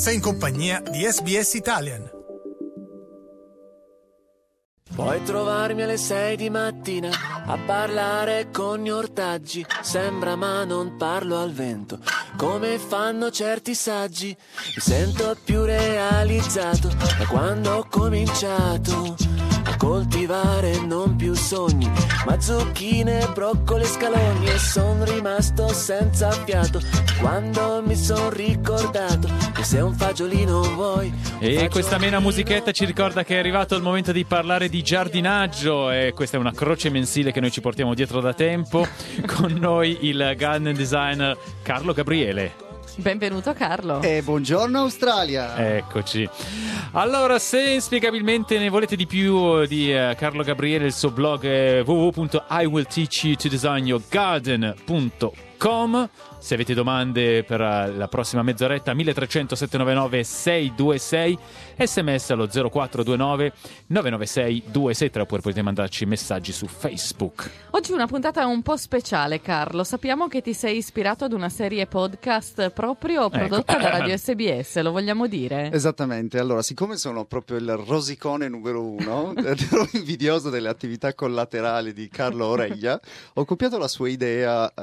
Sei in compagnia di SBS Italian. Puoi trovarmi alle 6 di mattina a parlare con gli ortaggi. Sembra ma non parlo al vento, come fanno certi saggi. Mi sento più realizzato da quando ho cominciato a coltivare non più sogni, ma zucchine, broccoli e scalogni. E son rimasto senza fiato quando mi son ricordato che se un fagiolino vuoi. E questa amena musichetta ci ricorda che è arrivato il momento di parlare di giardinaggio, e questa è una croce mensile che noi ci portiamo dietro da tempo. Con noi il garden designer Carlo Gabriele. Benvenuto Carlo. E buongiorno Australia. Eccoci. Allora, se inspiegabilmente ne volete di più di Carlo Gabriele, il suo blog è www.iwillteachyoutodesign.yourgarden.com. Se avete domande per la prossima mezz'oretta, 1300 799 626, sms allo 0429 996 263, oppure potete mandarci messaggi su Facebook. Oggi una puntata un po' speciale, Carlo. Sappiamo che ti sei ispirato ad una serie podcast proprio prodotta da Radio SBS, lo vogliamo dire? Esattamente. Allora, siccome sono proprio il rosicone numero uno, ero invidioso delle attività collaterali di Carlo Oreglia, ho copiato la sua idea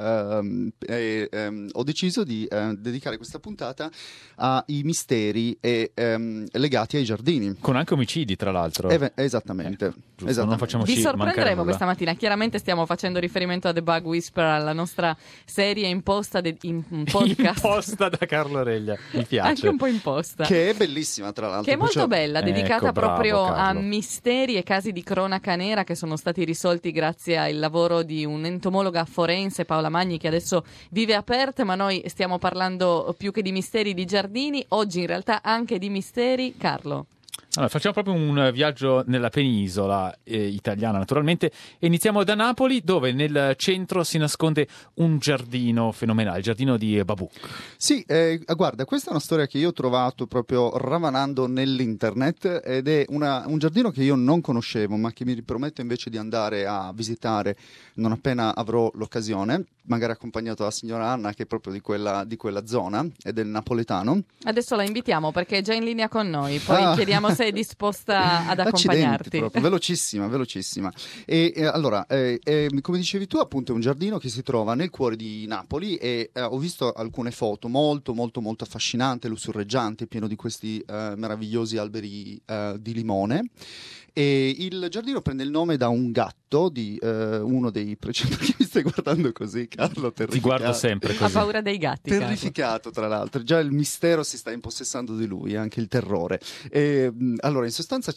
ho deciso di dedicare questa puntata ai misteri legati ai giardini. Con anche omicidi, tra l'altro. Esattamente. Giusto, non facciamo Vi sorprenderemo questa mattina. Chiaramente stiamo facendo riferimento a The Bug Whisperer, alla nostra serie imposta in podcast. Imposta da Carlo Oreglia, mi piace. Anche un po' imposta. Che è bellissima, tra l'altro. Che è molto bella, dedicata proprio Carlo. a misteri e casi di cronaca nera che sono stati risolti grazie al lavoro di un'entomologa forense, Paola Magni, che adesso vive a Perth, ma noi stiamo parlando più che di misteri di giardini, oggi in realtà anche di misteri. Carlo. Allora, facciamo proprio un viaggio nella penisola italiana, naturalmente, e iniziamo da Napoli, dove nel centro si nasconde un giardino fenomenale, il giardino di Babuk. Sì, guarda, questa è una storia che io ho trovato proprio ravanando nell'internet, ed è un giardino che io non conoscevo, ma che mi riprometto invece di andare a visitare non appena avrò l'occasione, magari accompagnato dalla signora Anna, che è proprio di quella zona, è del napoletano. Adesso la invitiamo perché è già in linea con noi, poi chiediamo se è disposta ad accompagnarti. Proprio, velocissima. E allora, come dicevi tu, appunto è un giardino che si trova nel cuore di Napoli, e ho visto alcune foto molto affascinante, lussureggiante, pieno di questi meravigliosi alberi di limone. E il giardino prende il nome da un gatto di uno dei precedenti. Perché mi stai guardando così, Carlo? Ti guardo sempre così. Ha paura dei gatti. Terrificato, tra l'altro. Già il mistero si sta impossessando di lui, anche il terrore. E, allora, in sostanza,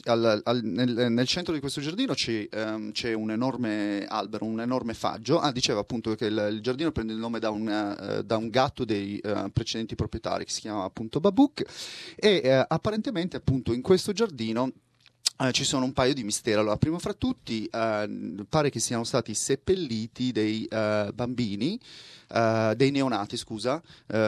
nel centro di questo giardino c'è un enorme albero, un enorme faggio. Diceva appunto che il giardino prende il nome da un gatto dei precedenti proprietari, che si chiamava appunto Babuk. E apparentemente, appunto, in questo giardino ci sono un paio di misteri. Allora, primo fra tutti, pare che siano stati seppelliti dei bambini, dei neonati, scusa,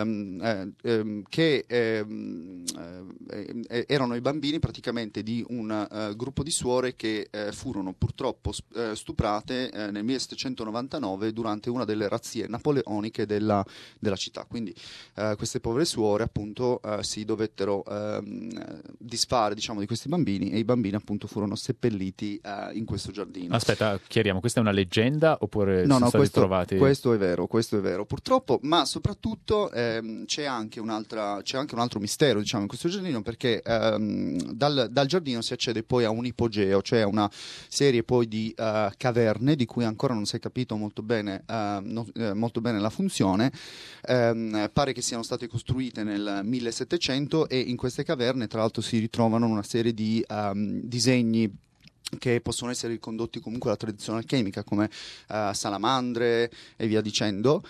che erano i bambini praticamente di un gruppo di suore che furono purtroppo stuprate nel 1799 durante una delle razzie napoleoniche della città. Quindi queste povere suore appunto si dovettero disfare, diciamo, di questi bambini, e i bambini appunto furono seppelliti in questo giardino. Aspetta, chiariamo, questa è una leggenda oppure sono stati trovati? Questo è vero, purtroppo, ma soprattutto c'è anche un altro mistero, diciamo, in questo giardino, perché dal giardino si accede poi a un ipogeo, cioè a una serie poi di caverne di cui ancora non si è capito molto bene la funzione. Pare che siano state costruite nel 1700, e in queste caverne tra l'altro si ritrovano una serie di disegni che possono essere ricondotti comunque alla tradizione alchemica, come salamandre e via dicendo.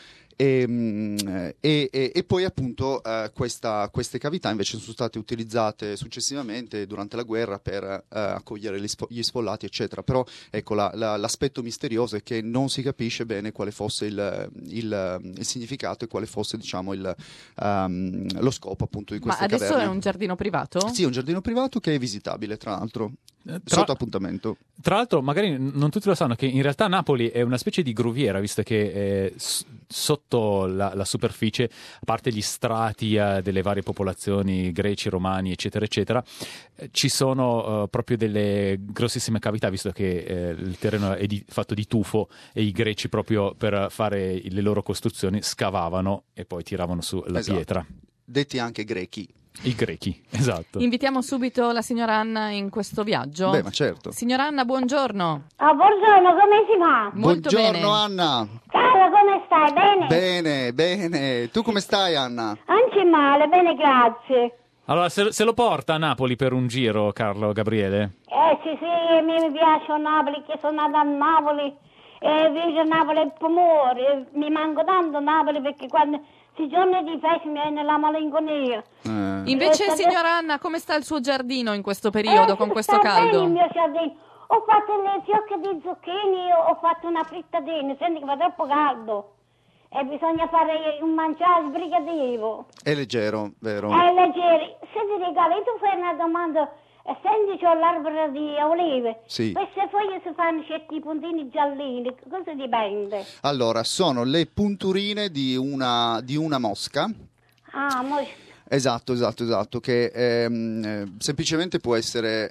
E poi appunto queste cavità invece sono state utilizzate successivamente durante la guerra per accogliere gli sfollati, eccetera. Però ecco, l'aspetto misterioso è che non si capisce bene quale fosse il significato e quale fosse, diciamo, lo scopo appunto di queste caverne. Ma adesso è un giardino privato? Sì, è un giardino privato che è visitabile, tra l'altro. Sotto appuntamento. Tra l'altro, magari non tutti lo sanno, che in realtà Napoli è una specie di gruviera, visto che sotto la superficie, a parte gli strati delle varie popolazioni, greci, romani, eccetera, eccetera, ci sono proprio delle grossissime cavità, visto che il terreno è fatto di tufo e i greci, proprio per fare le loro costruzioni, scavavano e poi tiravano su la pietra. Detti anche grechi. I grechi, esatto. Invitiamo subito la signora Anna in questo viaggio. Beh, ma certo. Signora Anna, buongiorno. Buongiorno, come si va? Molto Buongiorno bene. Anna. Cara, come stai? Bene? Bene. Tu come stai, Anna? Anche male, bene, grazie. Allora, se lo porta a Napoli per un giro, Carlo Gabriele? Sì, mi piace a Napoli, che sono nata a Napoli e vivo a Napoli e Pomore. Mi manco tanto Napoli perché quando si giorni di festa mi viene la malinconia. Invece, signora Anna, come sta il suo giardino in questo periodo, con questo sta bene caldo? il mio giardino. Ho fatto le fiocche di zucchini, ho fatto una frittatina, senti che fa troppo caldo. E bisogna fare un mangiare sbrigativo. È leggero, vero? È leggero. Se ti regali, tu fai una domanda. Senti, c'ho l'albero di olive. Sì. Queste foglie si fanno certi puntini giallini. Cosa dipende? Allora, sono le punturine di una mosca. Esatto, che semplicemente può essere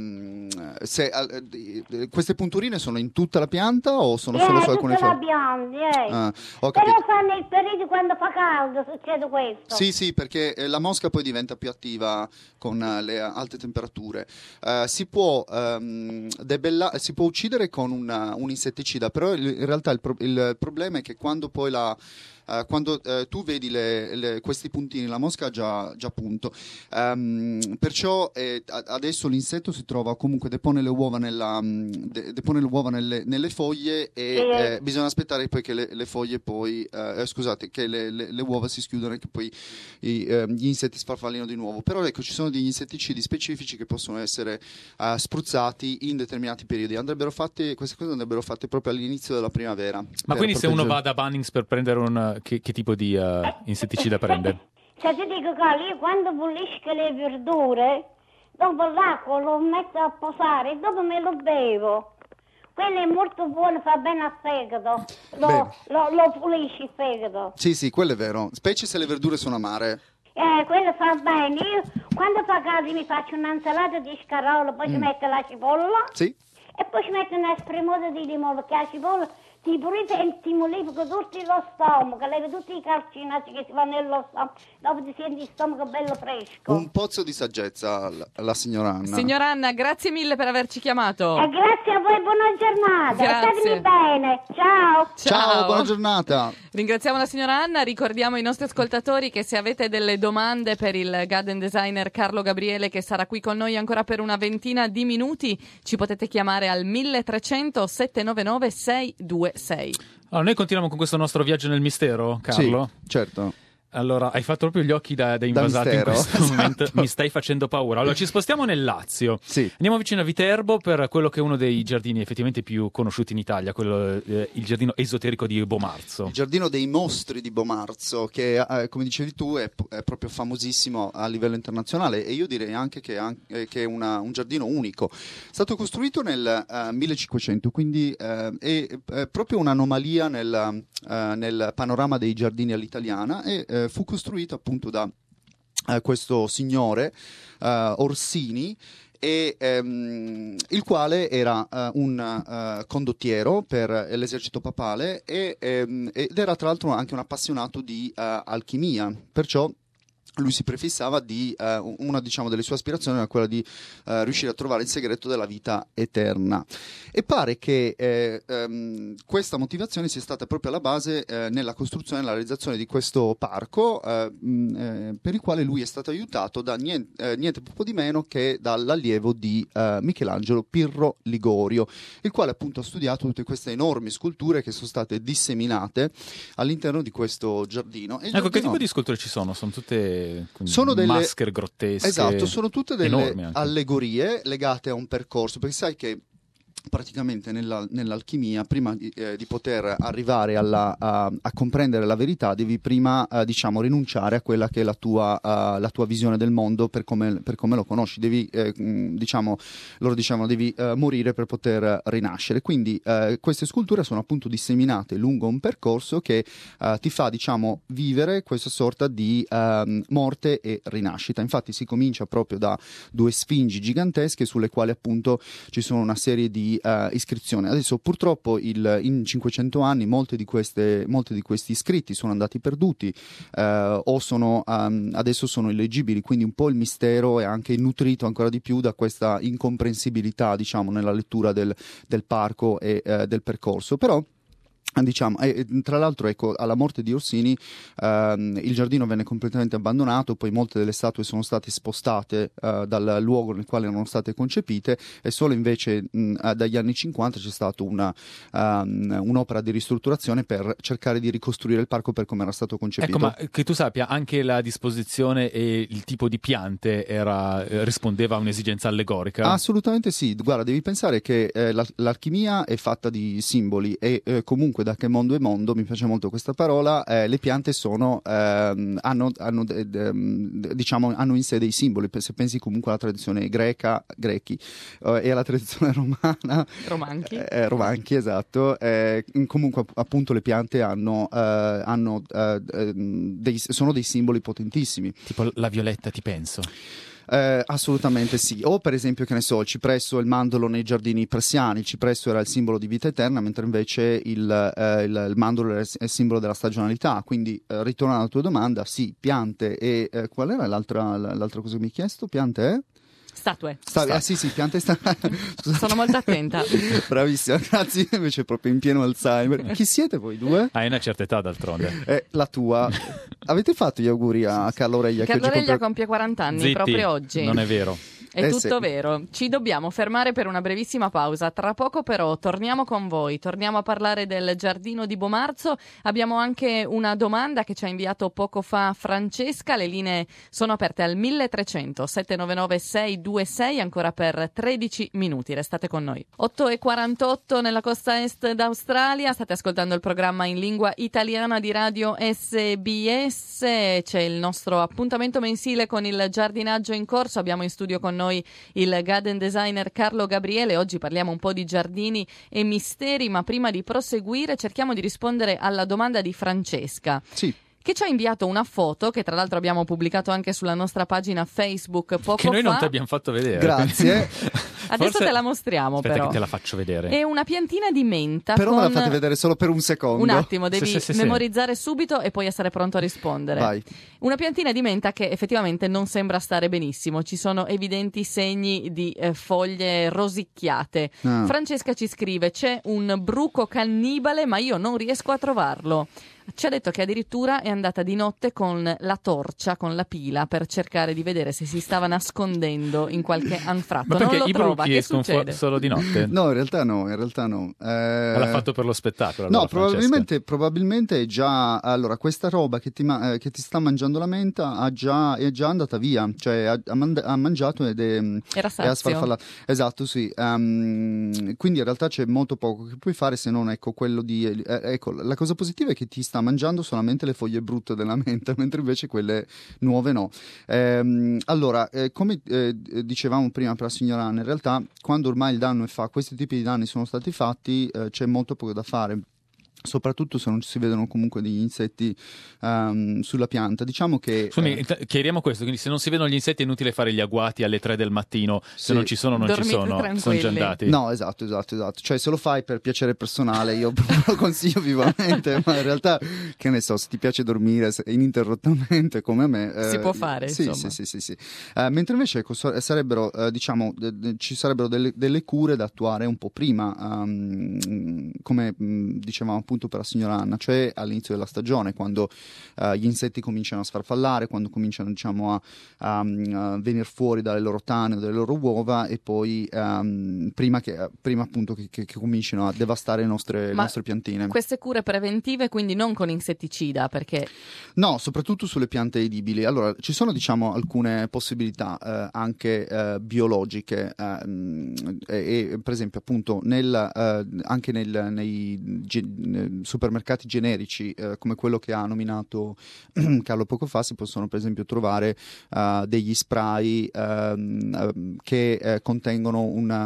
queste punturine sono in tutta la pianta o sono solo su alcune foglie? foglie? Pianta, Ho capito. Però fanno il periodo quando fa caldo, succede questo. Sì, perché la mosca poi diventa più attiva con le alte temperature. Si può uccidere con un insetticida, però in realtà il problema è che quando poi tu vedi questi puntini, la mosca ha già punto. Perciò adesso l'insetto si trova comunque, depone le uova nelle foglie e bisogna aspettare poi che le foglie poi che le uova si schiudono e che poi gli insetti sfarfallino di nuovo. Però ecco, ci sono degli insetticidi specifici che possono essere spruzzati in determinati periodi. Queste cose andrebbero fatte proprio all'inizio della primavera. Ma quindi se uno va da Bunnings per prendere che tipo di insetticida prende? Se ti dico, Carlo, io quando pulisco le verdure, dopo l'acqua lo metto a posare e dopo me lo bevo. Quello è molto buono, fa bene al fegato. Lo pulisci il fegato. Sì, quello è vero, specie se le verdure sono amare. Quello fa bene. Io quando fa caldo mi faccio un'insalata di scarola, poi ci metto la cipolla. Sì. E poi ci metto una spremuta di limone, che la cipolla ti pulite e ti modifica tutto lo stomaco, levi tutti i calcinacci che si fanno nello stomaco, dopo ti senti il stomaco bello fresco. Un pozzo di saggezza la signora Anna. Signora Anna, grazie mille per averci chiamato. E grazie a voi, buona giornata. Grazie. Statemi bene. Ciao. Ciao, buona giornata. Ringraziamo la signora Anna, ricordiamo ai nostri ascoltatori che se avete delle domande per il garden designer Carlo Gabriele, che sarà qui con noi ancora per una ventina di minuti, ci potete chiamare al 1300 799 626. Allora, noi continuiamo con questo nostro viaggio nel mistero, Carlo? Sì, certo. Allora, hai fatto proprio gli occhi da invasato in mistero, questo momento, mi stai facendo paura. Allora, ci spostiamo nel Lazio. Sì. Andiamo vicino a Viterbo per quello che è uno dei giardini effettivamente più conosciuti in Italia, il giardino esoterico di Bomarzo. Il giardino dei mostri di Bomarzo, che come dicevi tu è proprio famosissimo a livello internazionale, e io direi anche che è un giardino unico. È stato costruito nel 1500, quindi è proprio un'anomalia nel panorama dei giardini all'italiana, e fu costruito appunto da questo signore Orsini, il quale era un condottiero per l'esercito papale ed era tra l'altro anche un appassionato di alchimia, perciò lui si prefissava una delle sue aspirazioni era quella di riuscire a trovare il segreto della vita eterna, e pare che questa motivazione sia stata proprio alla base nella costruzione e nella realizzazione di questo parco, per il quale lui è stato aiutato da niente poco di meno che dall'allievo di Michelangelo, Pirro Ligorio, il quale appunto ha studiato tutte queste enormi sculture che sono state disseminate all'interno di questo giardino. Ecco, che tipo di sculture ci sono? Sono tutte delle maschere grottesche. Esatto, sono tutte delle enormi anche. allegorie legate a un percorso, perché sai che praticamente nell'alchimia, prima di poter arrivare a comprendere la verità, devi prima diciamo rinunciare a quella che è la tua visione del mondo per come lo conosci. Devi loro dicevano devi morire per poter rinascere. Quindi queste sculture sono appunto disseminate lungo un percorso che ti fa diciamo vivere questa sorta di morte e rinascita. Infatti si comincia proprio da 2 sfingi gigantesche sulle quali appunto ci sono una serie di iscrizioni. Adesso purtroppo in 500 anni molti di questi scritti sono andati perduti o sono adesso sono illeggibili, quindi un po' il mistero è anche nutrito ancora di più da questa incomprensibilità diciamo nella lettura del parco e del percorso. Però diciamo, tra l'altro ecco, alla morte di Orsini il giardino venne completamente abbandonato, poi molte delle statue sono state spostate dal luogo nel quale erano state concepite, e solo invece dagli anni 50 c'è stata un'opera di ristrutturazione per cercare di ricostruire il parco per come era stato concepito. Ecco, ma che tu sappia, anche la disposizione e il tipo di piante rispondeva a un'esigenza allegorica? Assolutamente sì, guarda, devi pensare che l'alchimia è fatta di simboli e comunque da che mondo è mondo, mi piace molto questa parola, le piante hanno in sé dei simboli. Se pensi comunque alla tradizione grechi e alla tradizione romana, romanchi, esatto, comunque appunto le piante sono dei simboli potentissimi. Tipo la violetta, ti penso. Assolutamente sì. O per esempio, che ne so, il cipresso e il mandorlo nei giardini persiani. Il cipresso era il simbolo di vita eterna, mentre invece il mandorlo era il simbolo della stagionalità. Quindi ritorno alla tua domanda, sì, piante e qual era l'altra cosa che mi hai chiesto? Piante Statue. Sì, piante Sono molto attenta. Bravissima, grazie, invece proprio in pieno Alzheimer. Chi siete voi due? Hai una certa età, d'altronde. La tua. Avete fatto gli auguri a Carlo Reglia? Carlo Reglia compie 40 anni. Zitti, proprio oggi. Non è vero. È tutto vero. Ci dobbiamo fermare per una brevissima pausa. Tra poco però torniamo con voi, torniamo a parlare del giardino di Bomarzo. Abbiamo anche una domanda che ci ha inviato poco fa Francesca. Le linee sono aperte al 1300 799 626 ancora per 13 minuti. Restate con noi. 8:48 nella costa est d'Australia. State ascoltando il programma in lingua italiana di Radio SBS. C'è il nostro appuntamento mensile con il giardinaggio in corso. Abbiamo in studio con noi il garden designer Carlo Gabriele. Oggi parliamo un po' di giardini e misteri, ma prima di proseguire cerchiamo di rispondere alla domanda di Francesca. Sì. Che ci ha inviato una foto che tra l'altro abbiamo pubblicato anche sulla nostra pagina Facebook poco fa. Che noi non ti abbiamo fatto vedere. Grazie. Adesso te la mostriamo. Aspetta, però che te la faccio vedere. È una piantina di menta. Però me la fate vedere solo per un secondo. Un attimo, devi Sì. memorizzare subito e poi essere pronto a rispondere. Vai. Una piantina di menta che effettivamente non sembra stare benissimo. Ci sono evidenti segni di foglie rosicchiate. Francesca ci scrive: c'è un bruco cannibale, ma io non riesco a trovarlo. Ci ha detto che addirittura è andata di notte con la torcia, con la pila, per cercare di vedere se si stava nascondendo in qualche anfratto. Ma perché non lo i trova, bruchi che escono succede? solo di notte? No, in realtà no. L'ha fatto per lo spettacolo. No, allora, probabilmente è già. Allora, questa roba che ti sta mangiando la menta è già andata via, cioè ha mangiato ed Era è sazio. sfarfallata. Esatto, sì. Quindi in realtà c'è molto poco che puoi fare se non quello di. Ecco, la cosa positiva è che ti sta mangiando solamente le foglie brutte della menta, mentre invece quelle nuove no. Allora, come dicevamo prima per la signora Anna, in realtà quando ormai il danno questi tipi di danni sono stati fatti, c'è molto poco da fare. Soprattutto se non si vedono comunque degli insetti sulla pianta. Diciamo che chiariamo questo, quindi se non si vedono gli insetti è inutile fare gli agguati alle 3 del mattino, se non ci sono non Dormite ci sono, tranquilli. sono già andati. No, esatto, cioè se lo fai per piacere personale io lo consiglio vivamente, ma in realtà, che ne so, se ti piace dormire ininterrottamente come a me, si può fare, sì, insomma. sì. Mentre invece sarebbero ci sarebbero delle cure da attuare un po' prima, come dicevamo appunto per la signora Anna, cioè all'inizio della stagione, quando gli insetti cominciano a sfarfallare, quando cominciano, diciamo, a venire fuori dalle loro tane o dalle loro uova, e poi prima appunto che comincino a devastare le nostre piantine. Queste cure preventive quindi non con insetticida, perché... No, soprattutto sulle piante edibili. Allora, ci sono, diciamo, alcune possibilità anche biologiche, e per esempio appunto anche nei supermercati generici, come quello che ha nominato Carlo poco fa, si possono per esempio trovare degli spray che contengono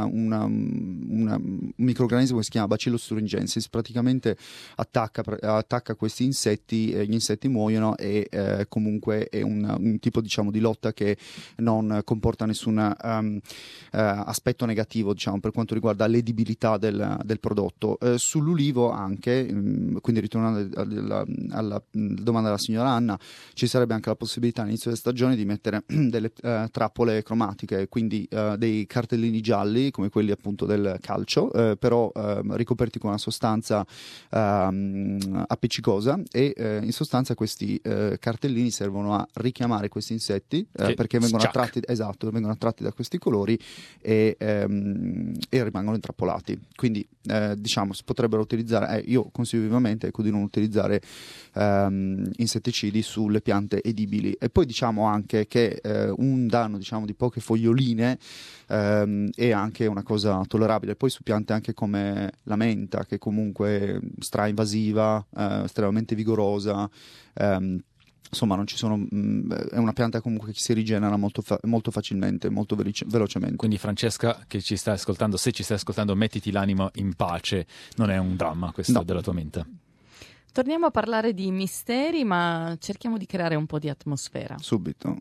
un microrganismo che si chiama Bacillus thuringiensis. Praticamente attacca questi insetti, gli insetti muoiono, e comunque è un tipo, diciamo, di lotta che non comporta nessun aspetto negativo, diciamo, per quanto riguarda l'edibilità del prodotto. Sull'ulivo anche, quindi ritornando alla domanda della signora Anna, ci sarebbe anche la possibilità all'inizio della stagione di mettere delle trappole cromatiche, quindi dei cartellini gialli come quelli appunto del calcio, però ricoperti con una sostanza appiccicosa, e in sostanza questi cartellini servono a richiamare questi insetti, perché vengono attratti da questi colori, e rimangono intrappolati. Quindi diciamo si potrebbero utilizzare, io consiglio vivamente, ecco, di non utilizzare insetticidi sulle piante edibili. E poi diciamo anche che un danno, diciamo, di poche foglioline è anche una cosa tollerabile. Poi su piante anche come la menta, che comunque è stra-invasiva, estremamente vigorosa, insomma non ci sono, è una pianta comunque che si rigenera molto facilmente, molto velocemente. Quindi Francesca, che ci sta ascoltando, se ci stai ascoltando, mettiti l'animo in pace, non è un dramma questo della tua menta. Torniamo a parlare di misteri, ma cerchiamo di creare un po' di atmosfera. Subito.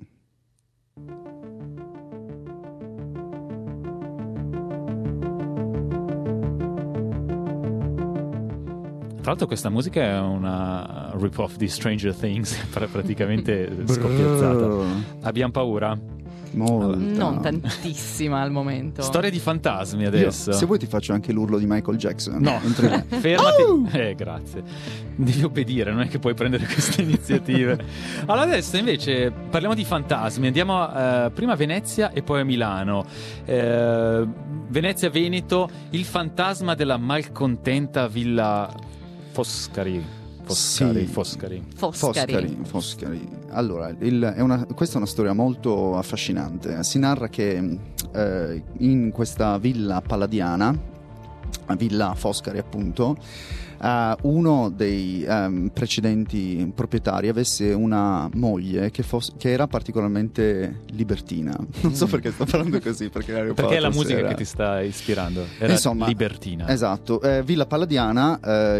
Tra l'altro questa musica è una rip-off di Stranger Things, praticamente scoppiazzata. Abbiamo paura? Molta. Non tantissima al momento. Storia di fantasmi adesso. Se vuoi ti faccio anche l'urlo di Michael Jackson. No, fermati. Grazie. Devi obbedire, non è che puoi prendere queste iniziative. Allora adesso invece parliamo di fantasmi. Andiamo prima a Venezia e poi a Milano. Venezia, Veneto, il fantasma della malcontenta Villa Foscari. Foscari. Allora, questa è una storia molto affascinante. Si narra che in questa villa palladiana, Villa Foscari appunto, uno dei precedenti proprietari avesse una moglie che era particolarmente libertina. Non so perché sto parlando così, perché è la musica che ti sta ispirando. Era insomma libertina. Esatto. Villa Palladiana,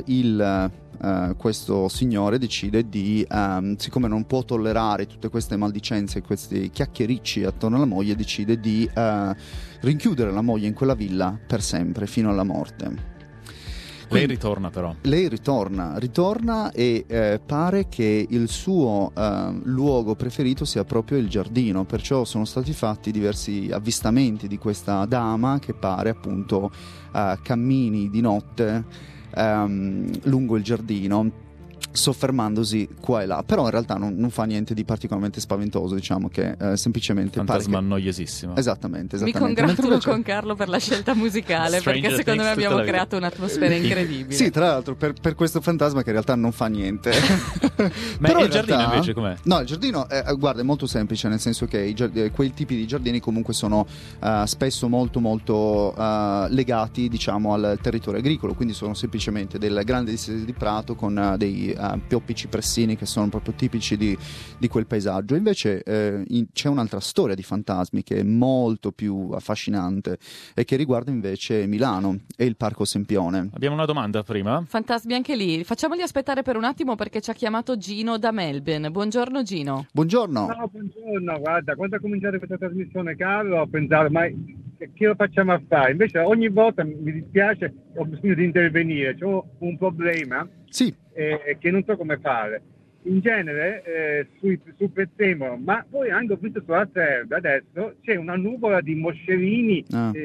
questo signore decide di, siccome non può tollerare tutte queste maldicenze, questi chiacchiericci attorno alla moglie, decide di rinchiudere la moglie in quella villa per sempre, fino alla morte. Lei ritorna però. Lei ritorna e pare che il suo luogo preferito sia proprio il giardino, perciò sono stati fatti diversi avvistamenti di questa dama che pare appunto cammini di notte lungo il giardino, soffermandosi qua e là, però in realtà non fa niente di particolarmente spaventoso, diciamo che semplicemente fantasma noiosissimo. Esattamente. Mi congratulo con Carlo per la scelta musicale, perché secondo me abbiamo creato un'atmosfera incredibile. Sì, tra l'altro per questo fantasma che in realtà non fa niente. Ma però il giardino invece com'è? No, il giardino guarda, è molto semplice, nel senso che quei tipi di giardini comunque sono spesso molto legati, diciamo, al territorio agricolo, quindi sono semplicemente delle grandi distese di prato con dei pioppi cipressini che sono proprio tipici di quel paesaggio. Invece c'è un'altra storia di fantasmi che è molto più affascinante e che riguarda invece Milano e il Parco Sempione. Abbiamo una domanda prima. Fantasmi anche lì. Facciamoli aspettare per un attimo perché ci ha chiamato Gino da Melbourne. Buongiorno Gino. Buongiorno. No, buongiorno, guarda, quando ho cominciato questa trasmissione, Carlo, ho pensato, ma che lo facciamo a fare? Invece ogni volta mi dispiace, ho bisogno di intervenire, ho un problema. Sì. Che non so come fare. In genere su Pezzemolo, ma poi anche ho visto sulla Serra adesso c'è una nuvola di moscerini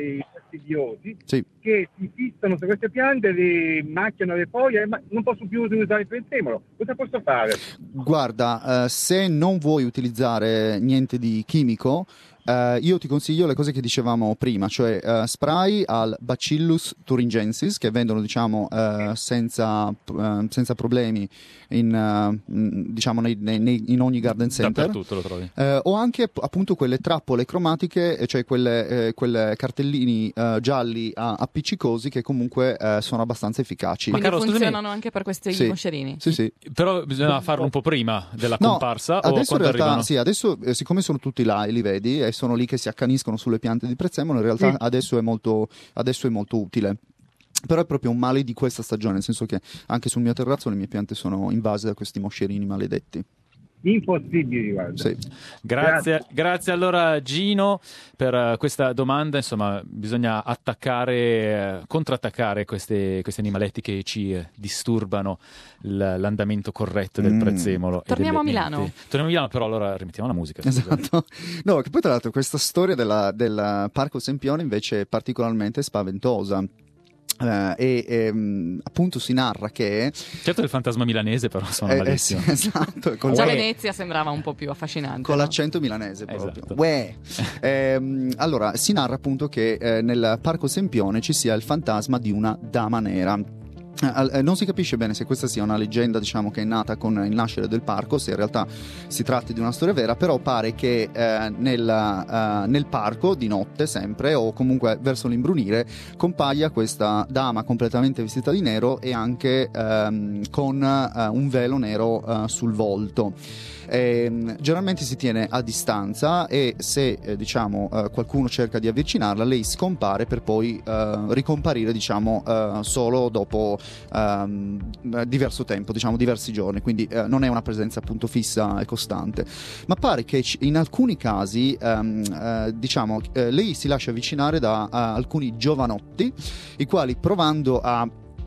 fastidiosi Sì. che si fissano su queste piante, le macchiano le foglie, ma non posso più utilizzare il prezzemolo. Cosa posso fare? Guarda, se non vuoi utilizzare niente di chimico, io ti consiglio le cose che dicevamo prima, cioè spray al Bacillus thuringiensis, che vendono diciamo senza problemi diciamo in ogni garden center. Dappertutto lo trovi. O anche appunto quelle trappole cromatiche, cioè quelle cartellini gialli appiccicosi che comunque sono abbastanza efficaci. Quindi Carlo, scusami. funzionano anche per questi Sì. moscerini? Sì. Però bisogna farlo un po' prima della comparsa o adesso in quando realtà arrivano? sì, adesso siccome sono tutti là e li vedi e sono lì che si accaniscono sulle piante di prezzemolo, in realtà adesso è molto utile. Però è proprio un male di questa stagione, nel senso che anche sul mio terrazzo le mie piante sono invase da questi moscerini maledetti. Impossibili, guarda. Sì. Grazie allora Gino per questa domanda. Insomma, bisogna contrattaccare questi animaletti che ci disturbano l'andamento corretto del prezzemolo. Torniamo a Milano. Torniamo a Milano, però allora rimettiamo la musica. Esatto. No, che poi tra l'altro questa storia del Parco Sempione invece è particolarmente spaventosa. Appunto si narra che Certo il fantasma milanese però suona malissimo. sì, esatto, Già Venezia sembrava un po' più affascinante. con no? l'accento milanese proprio. Esatto. Uè. Allora si narra appunto che nel Parco Sempione ci sia il fantasma di una dama nera. Non si capisce bene se questa sia una leggenda, diciamo, che è nata con il nascere del parco, se in realtà si tratti di una storia vera, però pare che nel parco di notte sempre, o comunque verso l'imbrunire, compaia questa dama completamente vestita di nero e anche con un velo nero sul volto. Generalmente si tiene a distanza e se qualcuno cerca di avvicinarla, lei scompare per poi ricomparire solo dopo diverso tempo, diversi giorni, quindi non è una presenza appunto fissa e costante, ma pare che in alcuni casi lei si lascia avvicinare da alcuni giovanotti, i quali provando a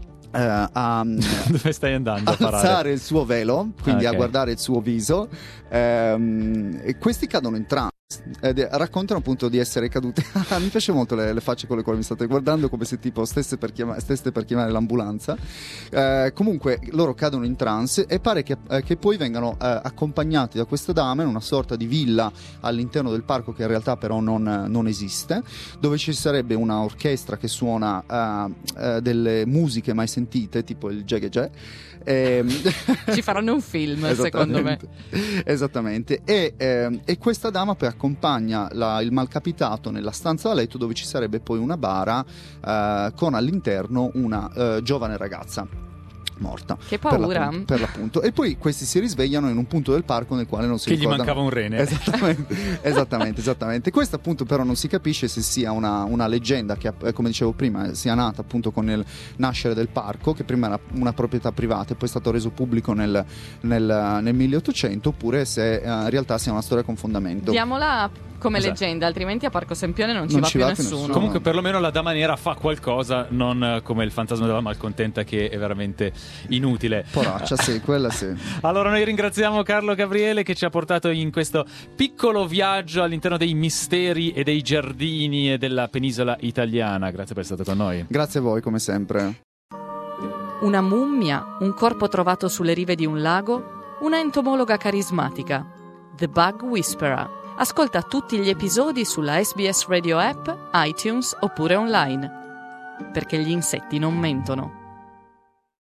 Dove stai andando a parare? alzare il suo velo, quindi Ok. a guardare il suo viso, e questi cadono in trance. Raccontano appunto di essere cadute. Mi piace molto le facce con le quali mi state guardando, come se tipo steste per chiamare l'ambulanza. Comunque loro cadono in trance e pare che poi vengano accompagnati da questa dama in una sorta di villa all'interno del parco, che in realtà però non esiste, dove ci sarebbe una orchestra che suona delle musiche mai sentite, tipo il Jagge. Ci faranno un film, secondo me. Esattamente. E questa dama poi accompagna il malcapitato nella stanza da letto, dove ci sarebbe poi una bara con all'interno una giovane ragazza morta. Che paura. Per l'appunto. E poi questi si risvegliano in un punto del parco nel quale non si Che gli ricordano. mancava un rene. Esattamente. Questo appunto però non si capisce se sia una leggenda che, come dicevo prima, sia nata appunto con il nascere del parco, che prima era una proprietà privata e poi è stato reso pubblico nel 1800, oppure se in realtà sia una storia con fondamento. Diamola come Esatto. leggenda, altrimenti a Parco Sempione non ci va più nessuno. Comunque perlomeno la dama nera fa qualcosa, non come il fantasma della malcontenta, che è veramente inutile. Poraccia, sì, quella sì. Allora noi ringraziamo Carlo Gabriele, che ci ha portato in questo piccolo viaggio all'interno dei misteri e dei giardini e della penisola italiana. Grazie per essere stato con noi. Grazie a voi come sempre. Una mummia, un corpo trovato sulle rive di un lago, una entomologa carismatica. The Bug Whisperer. Ascolta tutti gli episodi sulla SBS Radio App, iTunes oppure online. Perché gli insetti non mentono.